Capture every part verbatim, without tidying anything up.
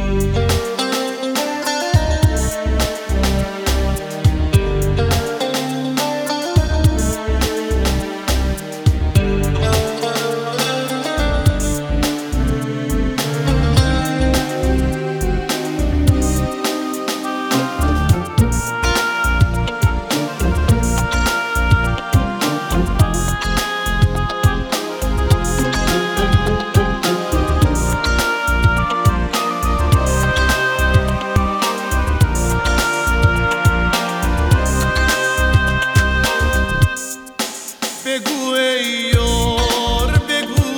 بگو ای یار بگو،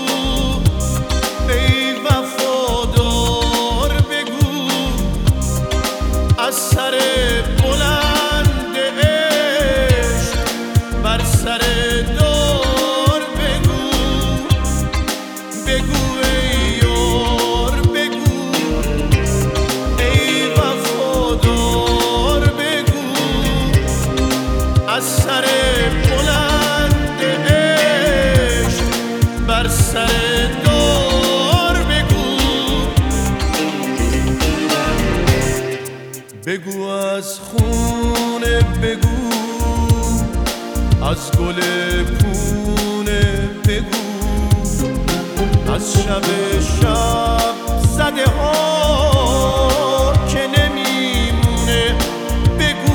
ای وفادار بگو، از سر بلند عشق بر سر دار بگو. بگو ای یار بگو، ای وفادار بگو، از سر بر سر دار بگو. بگو از خونه بگو، از گل پونه بگو، از شب شب زده ها که نمیمونه بگو.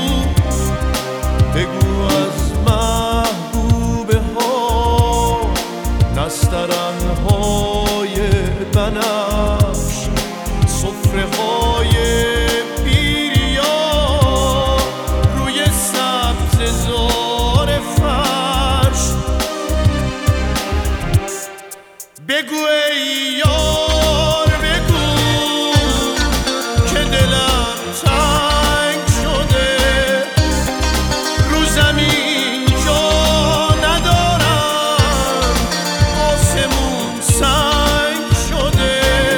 بگو از محبوبه ها، نسترن‌های بنفش، سفره های بیریا روی سبززار فرش. بگو ای یار بگو که دلم تنگ شده، رو زمین جا ندارم، آسمون سنگ شده.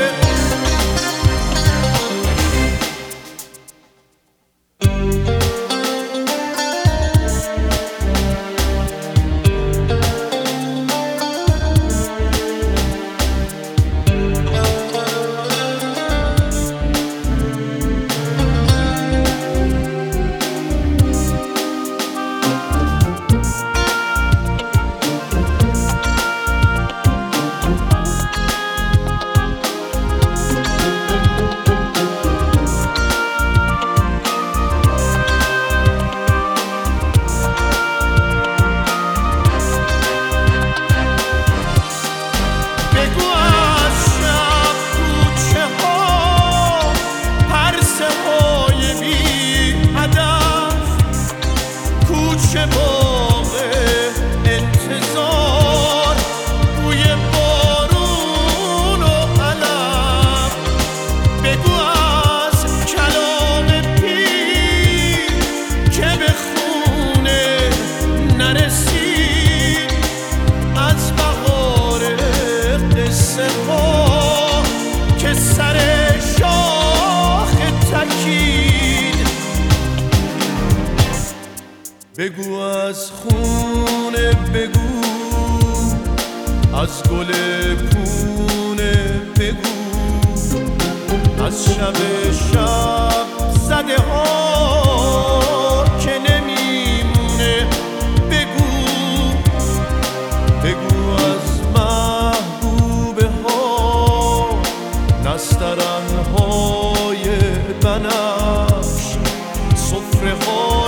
کوچه باغ انتظار، بوی بارون و علم. بگو از کلام پیر که به خونه نرسید، از بهار قصه ها که سر شاخ تکید. بگو از خونه بگو، از گل پونه بگو، از شب شب زده ها که نمیمونه بگو. بگو از محبوبه ها، نسترن‌های بنفش، سفره ها